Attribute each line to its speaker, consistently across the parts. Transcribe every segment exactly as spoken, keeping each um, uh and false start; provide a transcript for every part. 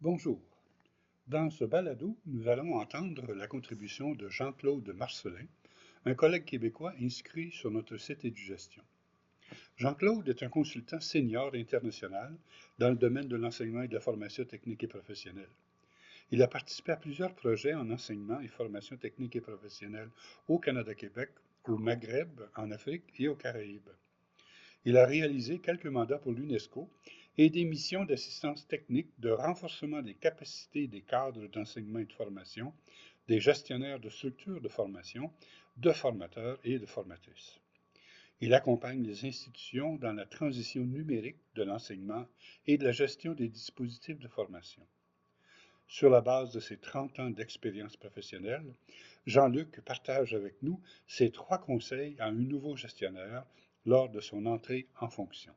Speaker 1: Bonjour. Dans ce balado, nous allons entendre la contribution de Jean-Claude Marcelin, un collègue québécois inscrit sur notre site Édugestion. Jean-Claude est un consultant senior international dans le domaine de l'enseignement et de la formation technique et professionnelle. Il a participé à plusieurs projets en enseignement et formation technique et professionnelle au Canada-Québec, au Maghreb, en Afrique et aux Caraïbes. Il a réalisé quelques mandats pour l'UNESCO et des missions d'assistance technique de renforcement des capacités des cadres d'enseignement et de formation, des gestionnaires de structures de formation, de formateurs et de formatrices. Il accompagne les institutions dans la transition numérique de l'enseignement et de la gestion des dispositifs de formation. Sur la base de ses trente ans d'expérience professionnelle, Jean-Luc partage avec nous ses trois conseils à un nouveau gestionnaire lors de son entrée en fonction.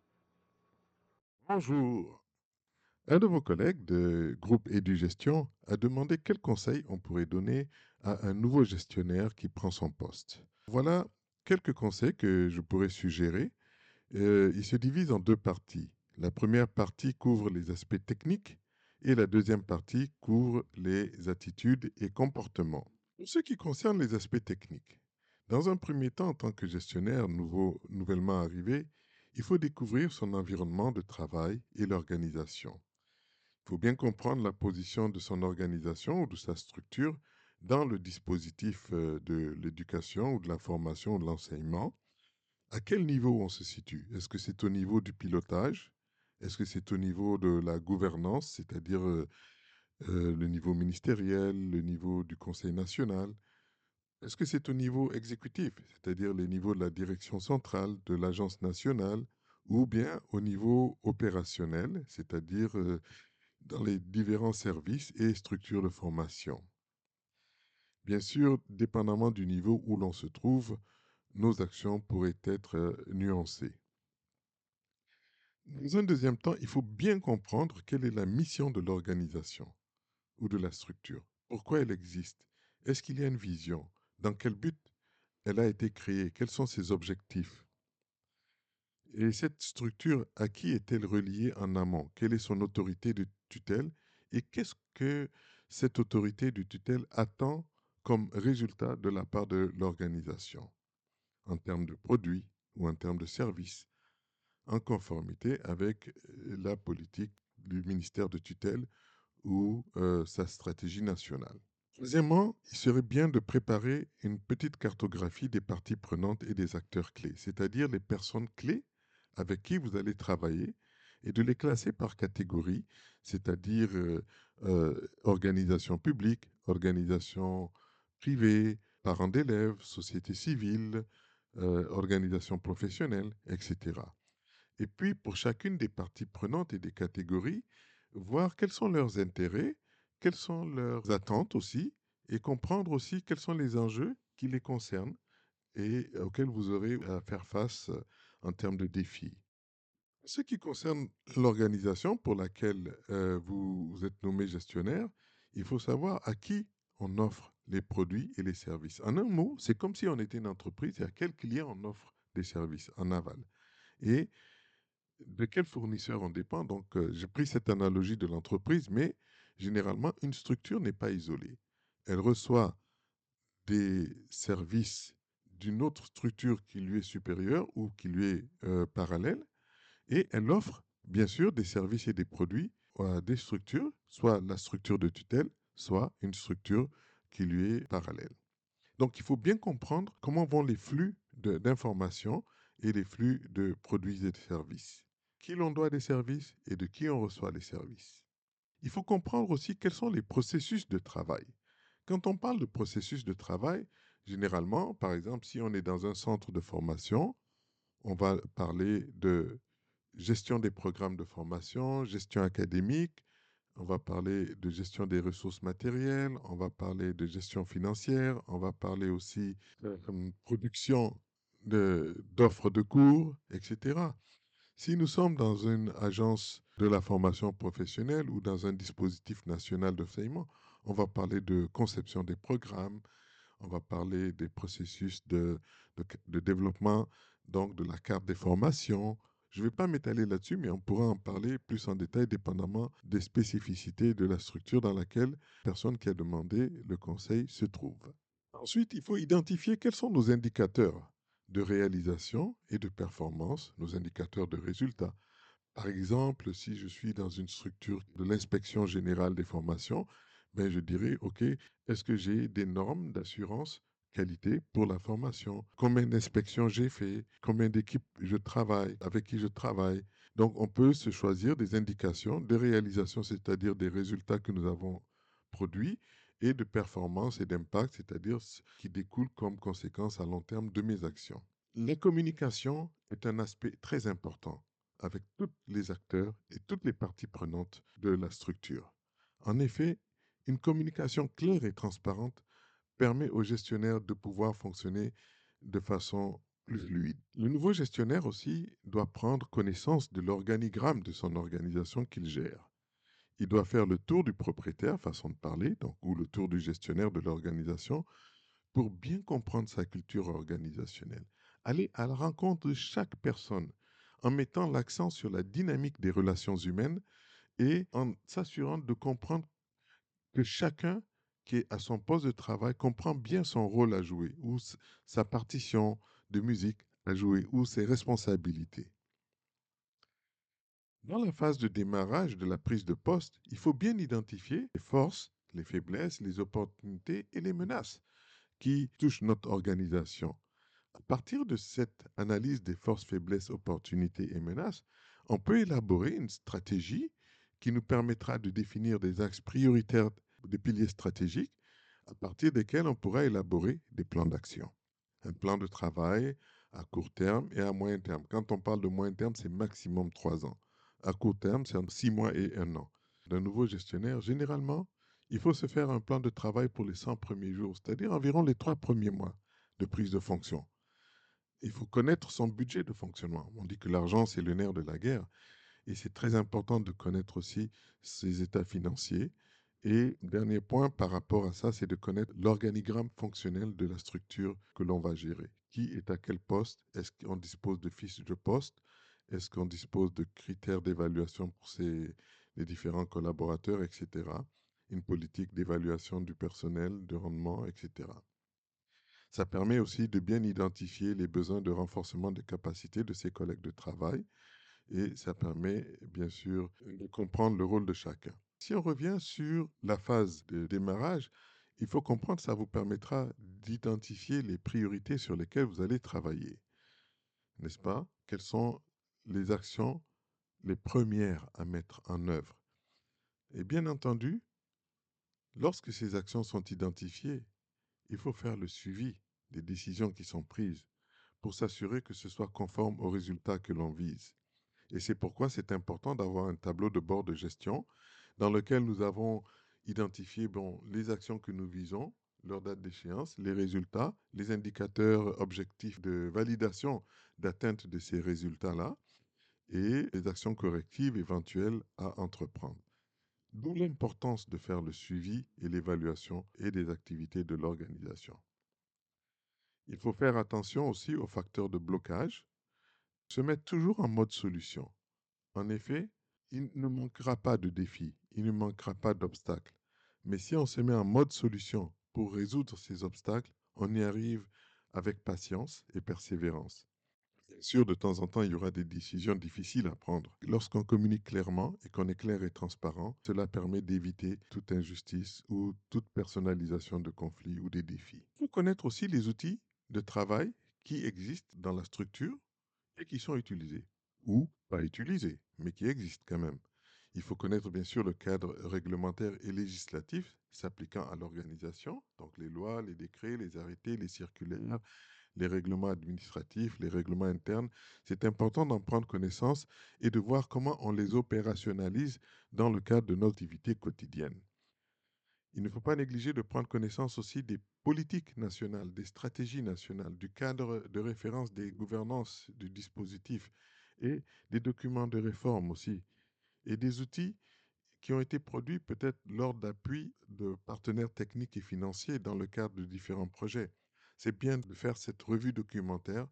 Speaker 2: Bonjour. Un de vos collègues de groupe Édugestion a demandé quels conseils on pourrait donner à un nouveau gestionnaire qui prend son poste. Voilà quelques conseils que je pourrais suggérer. Euh, ils se divisent en deux parties. La première partie couvre les aspects techniques et la deuxième partie couvre les attitudes et comportements. Pour ce qui concerne les aspects techniques, dans un premier temps, en tant que gestionnaire nouveau, nouvellement arrivé, il faut découvrir son environnement de travail et l'organisation. Il faut bien comprendre la position de son organisation ou de sa structure dans le dispositif euh, de l'éducation ou de la formation ou de l'enseignement. À quel niveau on se situe? Est-ce que c'est au niveau du pilotage? Est-ce que c'est au niveau de la gouvernance, c'est-à-dire euh, euh, le niveau ministériel, le niveau du Conseil national? Est-ce que c'est au niveau exécutif, c'est-à-dire les niveaux de la direction centrale, de l'agence nationale, ou bien au niveau opérationnel, c'est-à-dire euh, dans les différents services et structures de formation? Bien sûr, dépendamment du niveau où l'on se trouve, nos actions pourraient être euh, nuancées. Dans un deuxième temps, il faut bien comprendre quelle est la mission de l'organisation ou de la structure. Pourquoi elle existe? Est-ce qu'il y a une vision? Dans quel but elle a été créée? Quels sont ses objectifs? Et cette structure, à qui est-elle reliée en amont? Quelle est son autorité de tutelle? Et qu'est-ce que cette autorité de tutelle attend comme résultat de la part de l'organisation, en termes de produits ou en termes de services, en conformité avec euh, la politique du ministère de tutelle ou euh, sa stratégie nationale. Troisièmement, il serait bien de préparer une petite cartographie des parties prenantes et des acteurs clés, c'est-à-dire les personnes clés avec qui vous allez travailler et de les classer par catégorie, c'est-à-dire euh, euh, organisation publique, organisation privée, parents d'élèves, société civile, euh, organisation professionnelle, et cetera. Et puis, pour chacune des parties prenantes et des catégories, voir quels sont leurs intérêts, quelles sont leurs attentes aussi, et comprendre aussi quels sont les enjeux qui les concernent et auxquels vous aurez à faire face euh, en termes de défis. Ce qui concerne l'organisation pour laquelle euh, vous, vous êtes nommé gestionnaire, il faut savoir à qui on offre les produits et les services. En un mot, c'est comme si on était une entreprise et à quel client on offre des services en aval. Et de quel fournisseur on dépend. Donc, euh, j'ai pris cette analogie de l'entreprise, mais généralement, une structure n'est pas isolée. Elle reçoit des services d'une autre structure qui lui est supérieure ou qui lui est euh, parallèle, et elle offre, bien sûr, des services et des produits à des structures, soit la structure de tutelle, soit une structure qui lui est parallèle. Donc, il faut bien comprendre comment vont les flux de- d'informations et les flux de produits et de services. Qui l'on doit des services et de qui on reçoit les services. Il faut comprendre aussi quels sont les processus de travail. Quand on parle de processus de travail, généralement, par exemple, si on est dans un centre de formation, on va parler de gestion des programmes de formation, gestion académique, on va parler de gestion des ressources matérielles, on va parler de gestion financière, on va parler aussi de comme production de- d'offres de cours, et cetera. Si nous sommes dans une agence de la formation professionnelle ou dans un dispositif national d'enseignement, on va parler de conception des programmes, on va parler des processus de, de, de développement, donc de la carte des formations, Je ne vais pas m'étaler là-dessus, mais on pourra en parler plus en détail dépendamment des spécificités de la structure dans laquelle la personne qui a demandé le conseil se trouve. Ensuite, il faut identifier quels sont nos indicateurs de réalisation et de performance, nos indicateurs de résultats. Par exemple, si je suis dans une structure de l'inspection générale des formations, ben je dirais, OK, est-ce que j'ai des normes d'assurance qualité pour la formation? Combien d'inspections j'ai fait? Combien d'équipes je travaille? Avec qui je travaille? Donc, on peut se choisir des indications de réalisation, c'est-à-dire des résultats que nous avons produits, et de performance et d'impact, c'est-à-dire ce qui découle comme conséquence à long terme de mes actions. La communication est un aspect très important avec tous les acteurs et toutes les parties prenantes de la structure. En effet, une communication claire et transparente permet aux gestionnaires de pouvoir fonctionner de façon plus fluide. Le nouveau gestionnaire aussi doit prendre connaissance de l'organigramme de son organisation qu'il gère. Il doit faire le tour du propriétaire, façon de parler, donc, ou le tour du gestionnaire de l'organisation, pour bien comprendre sa culture organisationnelle. Aller à la rencontre de chaque personne en mettant l'accent sur la dynamique des relations humaines et en s'assurant de comprendre que chacun qui est à son poste de travail comprend bien son rôle à jouer, ou sa partition de musique à jouer, ou ses responsabilités. Dans la phase de démarrage de la prise de poste, il faut bien identifier les forces, les faiblesses, les opportunités et les menaces qui touchent notre organisation. À partir de cette analyse des forces, faiblesses, opportunités et menaces, on peut élaborer une stratégie qui nous permettra de définir des axes prioritaires, des piliers stratégiques, à partir desquels on pourra élaborer des plans d'action. Un plan de travail à court terme et à moyen terme. Quand on parle de moyen terme, c'est maximum trois ans. À court terme, c'est entre six mois et un an. D'un nouveau gestionnaire, généralement, il faut se faire un plan de travail pour les cent premiers jours, c'est-à-dire environ les trois premiers mois de prise de fonction. Il faut connaître son budget de fonctionnement. On dit que l'argent, c'est le nerf de la guerre. Et c'est très important de connaître aussi ses états financiers. Et dernier point par rapport à ça, c'est de connaître l'organigramme fonctionnel de la structure que l'on va gérer. Qui est à quel poste? Est-ce qu'on dispose de fiches de poste? Est-ce qu'on dispose de critères d'évaluation pour ses, les différents collaborateurs, et cetera. Une politique d'évaluation du personnel, de rendement, et cetera. Ça permet aussi de bien identifier les besoins de renforcement des capacités de ses collègues de travail et ça permet bien sûr de comprendre le rôle de chacun. Si on revient sur la phase de démarrage, il faut comprendre que ça vous permettra d'identifier les priorités sur lesquelles vous allez travailler. N'est-ce pas? Quelles sont les actions les premières à mettre en œuvre? Et bien entendu, lorsque ces actions sont identifiées, il faut faire le suivi des décisions qui sont prises pour s'assurer que ce soit conforme aux résultats que l'on vise. Et c'est pourquoi c'est important d'avoir un tableau de bord de gestion dans lequel nous avons identifié bon, les actions que nous visons, leur date d'échéance, les résultats, les indicateurs objectifs de validation d'atteinte de ces résultats-là et les actions correctives éventuelles à entreprendre. D'où l'importance de faire le suivi et l'évaluation et des activités de l'organisation. Il faut faire attention aussi aux facteurs de blocage, se mettre toujours en mode solution. En effet, il ne manquera pas de défis, il ne manquera pas d'obstacles. Mais si on se met en mode solution pour résoudre ces obstacles, on y arrive avec patience et persévérance. Bien sûr, de temps en temps, il y aura des décisions difficiles à prendre. Lorsqu'on communique clairement et qu'on est clair et transparent, cela permet d'éviter toute injustice ou toute personnalisation de conflits ou des défis. Il faut connaître aussi les outils de travail qui existent dans la structure et qui sont utilisés ou pas utilisés, mais qui existent quand même. Il faut connaître bien sûr le cadre réglementaire et législatif s'appliquant à l'organisation, donc les lois, les décrets, les arrêtés, les circulaires, les règlements administratifs, les règlements internes. C'est important d'en prendre connaissance et de voir comment on les opérationnalise dans le cadre de nos activités quotidiennes. Il ne faut pas négliger de prendre connaissance aussi des politiques nationales, des stratégies nationales, du cadre de référence des gouvernances du dispositif et des documents de réforme aussi, et des outils qui ont été produits peut-être lors d'appui de partenaires techniques et financiers dans le cadre de différents projets. C'est bien de faire cette revue documentaire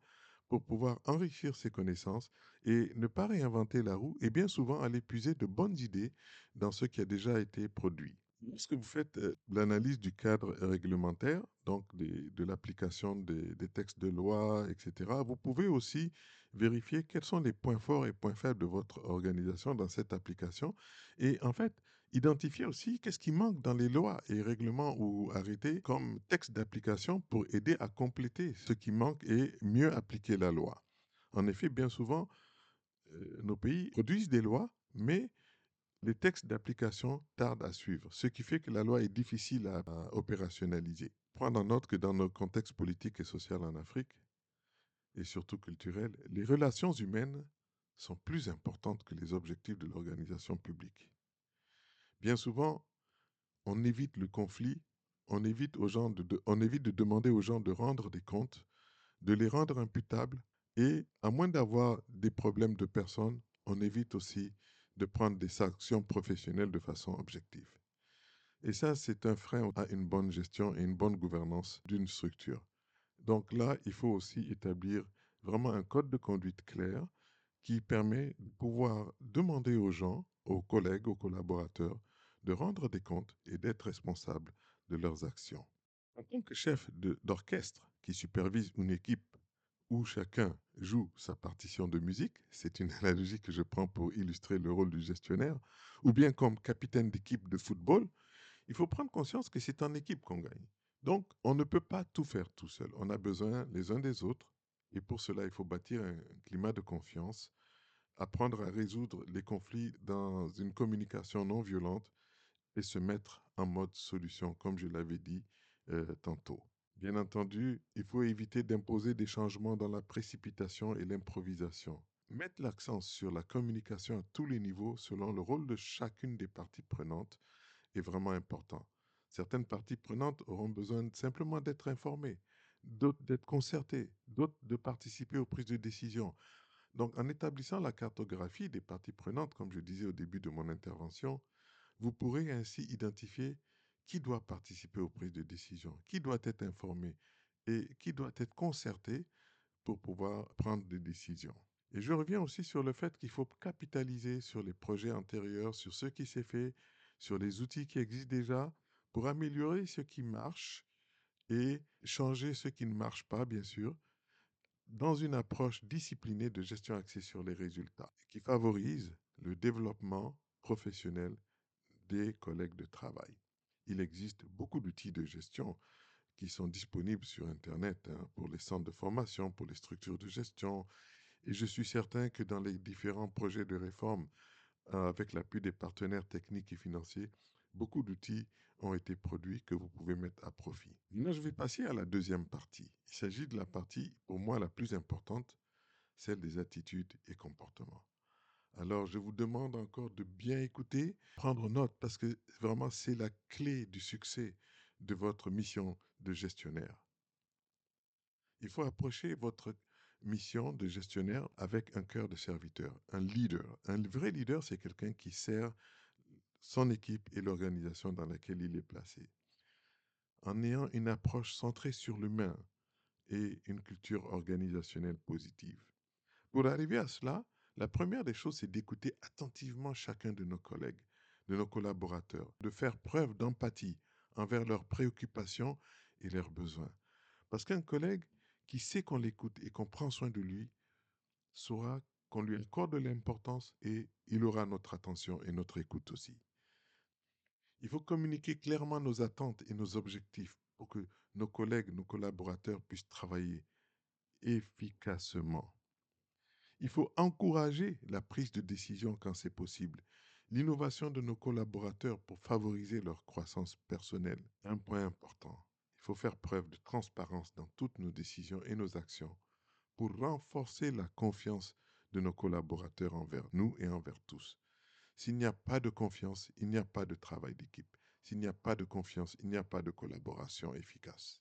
Speaker 2: pour pouvoir enrichir ses connaissances et ne pas réinventer la roue et bien souvent aller puiser de bonnes idées dans ce qui a déjà été produit. Lorsque vous faites euh, l'analyse du cadre réglementaire, donc des- de l'application des, des textes de loi, et cetera, vous pouvez aussi vérifier quels sont les points forts et points faibles de votre organisation dans cette application et en fait, identifier aussi qu'est-ce qui manque dans les lois et règlements ou arrêtés comme texte d'application pour aider à compléter ce qui manque et mieux appliquer la loi. En effet, bien souvent, euh, nos pays produisent des lois, mais les textes d'application tardent à suivre, ce qui fait que la loi est difficile à, à opérationnaliser. Prendre en note que dans nos contextes politiques et sociaux en Afrique, et surtout culturels, les relations humaines sont plus importantes que les objectifs de l'organisation publique. Bien souvent, on évite le conflit, on évite, aux gens de, de- on évite de demander aux gens de rendre des comptes, de les rendre imputables, et à moins d'avoir des problèmes de personnes, on évite aussi de prendre des sanctions professionnelles de façon objective. Et ça, c'est un frein à une bonne gestion et une bonne gouvernance d'une structure. Donc là, il faut aussi établir vraiment un code de conduite clair qui permet de pouvoir demander aux gens, aux collègues, aux collaborateurs, de rendre des comptes et d'être responsables de leurs actions. En tant que chef de- d'orchestre qui supervise une équipe où chacun joue sa partition de musique, c'est une analogie que je prends pour illustrer le rôle du gestionnaire, ou bien comme capitaine d'équipe de football, il faut prendre conscience que c'est en équipe qu'on gagne. Donc, on ne peut pas tout faire tout seul. On a besoin les uns des autres. Et pour cela, il faut bâtir un climat de confiance, apprendre à résoudre les conflits dans une communication non violente et se mettre en mode solution, comme je l'avais dit euh, tantôt. Bien entendu, il faut éviter d'imposer des changements dans la précipitation et l'improvisation. Mettre l'accent sur la communication à tous les niveaux selon le rôle de chacune des parties prenantes est vraiment important. Certaines parties prenantes auront besoin simplement d'être informées, d'autres d'être concertées, d'autres de participer aux prises de décision. Donc, en établissant la cartographie des parties prenantes, comme je disais au début de mon intervention, vous pourrez ainsi identifier qui doit participer aux prises de décision, qui doit être informé et qui doit être concerté pour pouvoir prendre des décisions. Et je reviens aussi sur le fait qu'il faut capitaliser sur les projets antérieurs, sur ce qui s'est fait, sur les outils qui existent déjà, pour améliorer ce qui marche et changer ce qui ne marche pas, bien sûr, dans une approche disciplinée de gestion axée sur les résultats, qui favorise le développement professionnel des collègues de travail. Il existe beaucoup d'outils de gestion qui sont disponibles sur Internet hein, pour les centres de formation, pour les structures de gestion, et je suis certain que dans les différents projets de réforme, euh, avec l'appui des partenaires techniques et financiers, beaucoup d'outils ont été produits que vous pouvez mettre à profit. Maintenant, je vais passer à la deuxième partie. Il s'agit de la partie, pour moi, la plus importante, celle des attitudes et comportements. Alors, je vous demande encore de bien écouter, prendre note, parce que vraiment, c'est la clé du succès de votre mission de gestionnaire. Il faut approcher votre mission de gestionnaire avec un cœur de serviteur, un leader. Un vrai leader, c'est quelqu'un qui sert son équipe et l'organisation dans laquelle il est placé, en ayant une approche centrée sur l'humain et une culture organisationnelle positive. Pour arriver à cela, la première des choses, c'est d'écouter attentivement chacun de nos collègues, de nos collaborateurs, de faire preuve d'empathie envers leurs préoccupations et leurs besoins. Parce qu'un collègue qui sait qu'on l'écoute et qu'on prend soin de lui saura qu'on lui accorde de l'importance et il aura notre attention et notre écoute aussi. Il faut communiquer clairement nos attentes et nos objectifs pour que nos collègues, nos collaborateurs puissent travailler efficacement. Il faut encourager la prise de décision quand c'est possible, l'innovation de nos collaborateurs pour favoriser leur croissance personnelle. Un point important, il faut faire preuve de transparence dans toutes nos décisions et nos actions pour renforcer la confiance de nos collaborateurs envers nous et envers tous. S'il n'y a pas de confiance, il n'y a pas de travail d'équipe. S'il n'y a pas de confiance, il n'y a pas de collaboration efficace.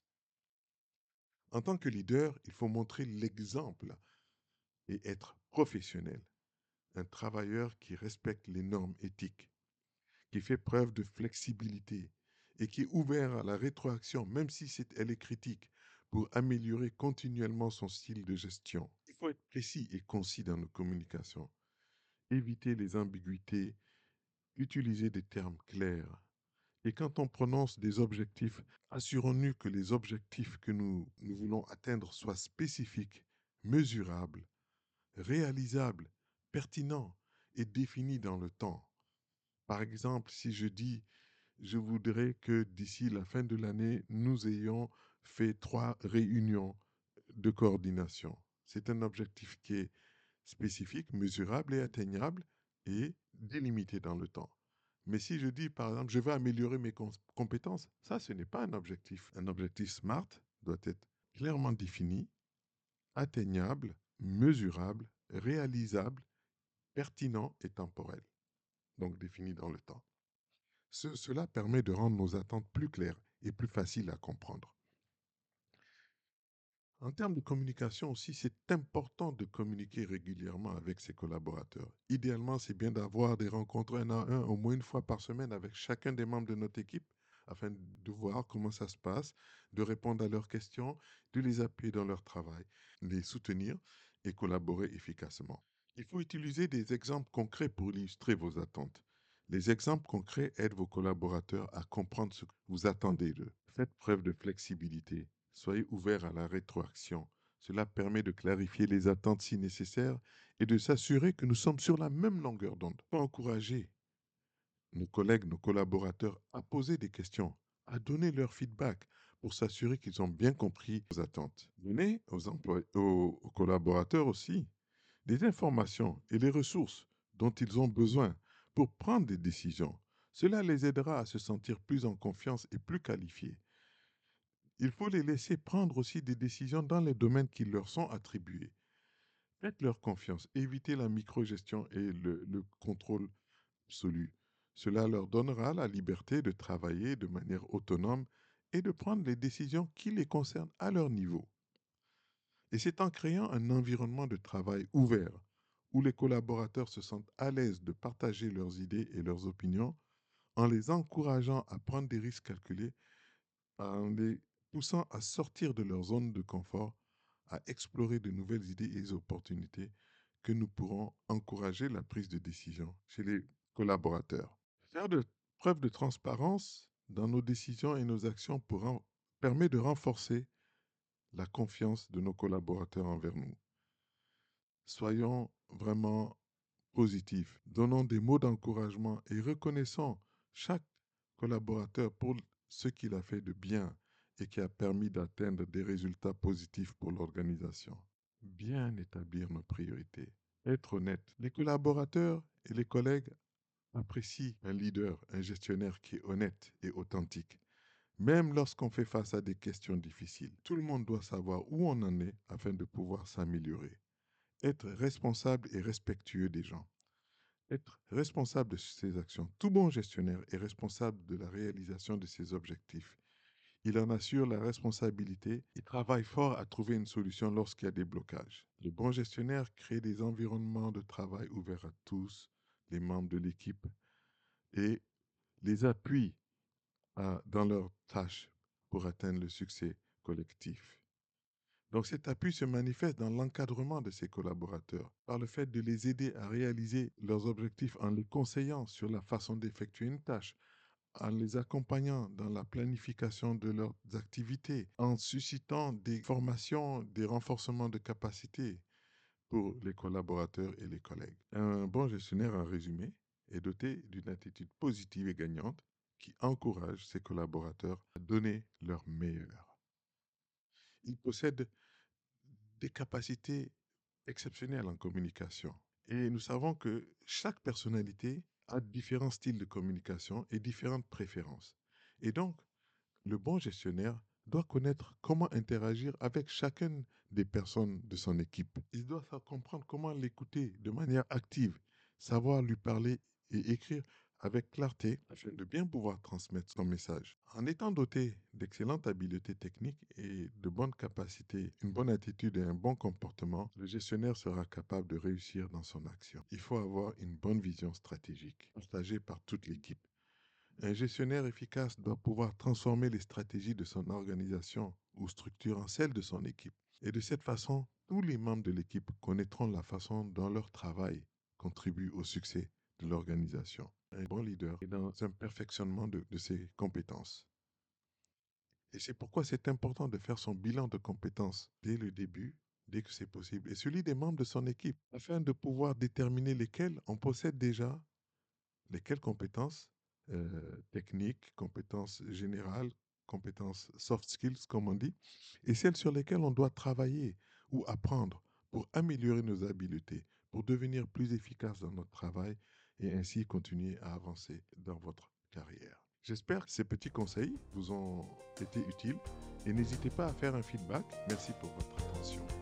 Speaker 2: En tant que leader, il faut montrer l'exemple et être professionnel. Un travailleur qui respecte les normes éthiques, qui fait preuve de flexibilité et qui est ouvert à la rétroaction, même si c'est, elle est critique, pour améliorer continuellement son style de gestion. Il faut être précis et concis dans nos communications, éviter les ambiguïtés, utiliser des termes clairs. Et quand on prononce des objectifs, assurons-nous que les objectifs que nous, nous voulons atteindre soient spécifiques, mesurables, réalisables, pertinents et définis dans le temps. Par exemple, si je dis, je voudrais que d'ici la fin de l'année, nous ayons fait trois réunions de coordination. C'est un objectif qui est spécifique, mesurable et atteignable et délimité dans le temps. Mais si je dis, par exemple, je veux améliorer mes com- compétences, ça, ce n'est pas un objectif. Un objectif SMART doit être clairement défini, atteignable, mesurable, réalisable, pertinent et temporel, donc défini dans le temps. Ce- cela permet de rendre nos attentes plus claires et plus faciles à comprendre. En termes de communication aussi, c'est important de communiquer régulièrement avec ses collaborateurs. Idéalement, c'est bien d'avoir des rencontres un à un au moins une fois par semaine avec chacun des membres de notre équipe afin de voir comment ça se passe, de répondre à leurs questions, de les appuyer dans leur travail, les soutenir et collaborer efficacement. Il faut utiliser des exemples concrets pour illustrer vos attentes. Les exemples concrets aident vos collaborateurs à comprendre ce que vous attendez d'eux. Faites preuve de flexibilité. Soyez ouvert à la rétroaction. Cela permet de clarifier les attentes si nécessaire et de s'assurer que nous sommes sur la même longueur d'onde. Il faut encourager nos collègues, nos collaborateurs à poser des questions, à donner leur feedback pour s'assurer qu'ils ont bien compris vos attentes. Donnez aux, employés, aux, aux collaborateurs aussi des informations et les ressources dont ils ont besoin pour prendre des décisions. Cela les aidera à se sentir plus en confiance et plus qualifiés. Il faut les laisser prendre aussi des décisions dans les domaines qui leur sont attribués. Faites-leur confiance, évitez la microgestion et le, le contrôle absolu. Cela leur donnera la liberté de travailler de manière autonome et de prendre les décisions qui les concernent à leur niveau. Et c'est en créant un environnement de travail ouvert, où les collaborateurs se sentent à l'aise de partager leurs idées et leurs opinions, en les encourageant à prendre des risques calculés, en les poussant à sortir de leur zone de confort, à explorer de nouvelles idées et opportunités, que nous pourrons encourager la prise de décision chez les collaborateurs. Faire de preuve de transparence dans nos décisions et nos actions pour en- permet de renforcer la confiance de nos collaborateurs envers nous. Soyons vraiment positifs, donnons des mots d'encouragement et reconnaissons chaque collaborateur pour ce qu'il a fait de bien et qui a permis d'atteindre des résultats positifs pour l'organisation. Bien établir nos priorités. Être honnête. Les collaborateurs et les collègues apprécient un leader, un gestionnaire qui est honnête et authentique. Même lorsqu'on fait face à des questions difficiles, tout le monde doit savoir où on en est afin de pouvoir s'améliorer. Être responsable et respectueux des gens. Être responsable de ses actions. Tout bon gestionnaire est responsable de la réalisation de ses objectifs. Il en assure la responsabilité et travaille fort à trouver une solution lorsqu'il y a des blocages. Le bon gestionnaire crée des environnements de travail ouverts à tous les membres de l'équipe et les appuie à- dans leurs tâches pour atteindre le succès collectif. Donc cet appui se manifeste dans l'encadrement de ses collaborateurs, par le fait de les aider à réaliser leurs objectifs en les conseillant sur la façon d'effectuer une tâche, en les accompagnant dans la planification de leurs activités, en suscitant des formations, des renforcements de capacités pour les collaborateurs et les collègues. Un bon gestionnaire, en résumé, est doté d'une attitude positive et gagnante qui encourage ses collaborateurs à donner leur meilleur. Il possède des capacités exceptionnelles en communication. Et nous savons que chaque personnalité a différents styles de communication et différentes préférences. Et donc, le bon gestionnaire doit connaître comment interagir avec chacune des personnes de son équipe. Il doit faire comprendre comment l'écouter de manière active, savoir lui parler et écrire avec clarté afin de bien pouvoir transmettre son message. En étant doté d'excellentes habiletés techniques et de bonnes capacités, une bonne attitude et un bon comportement, le gestionnaire sera capable de réussir dans son action. Il faut avoir une bonne vision stratégique, partagée par toute l'équipe. Un gestionnaire efficace doit pouvoir transformer les stratégies de son organisation ou structure en celles de son équipe. Et de cette façon, tous les membres de l'équipe connaîtront la façon dont leur travail contribue au succès de l'organisation. Un bon leader est dans un perfectionnement de, de ses compétences. Et c'est pourquoi c'est important de faire son bilan de compétences dès le début, dès que c'est possible, et celui des membres de son équipe, afin de pouvoir déterminer lesquels on possède déjà, lesquelles compétences euh, techniques, compétences générales, compétences soft skills, comme on dit, et celles sur lesquelles on doit travailler ou apprendre pour améliorer nos habiletés, pour devenir plus efficace dans notre travail et ainsi continuer à avancer dans votre carrière. J'espère que ces petits conseils vous ont été utiles et n'hésitez pas à faire un feedback. Merci pour votre attention.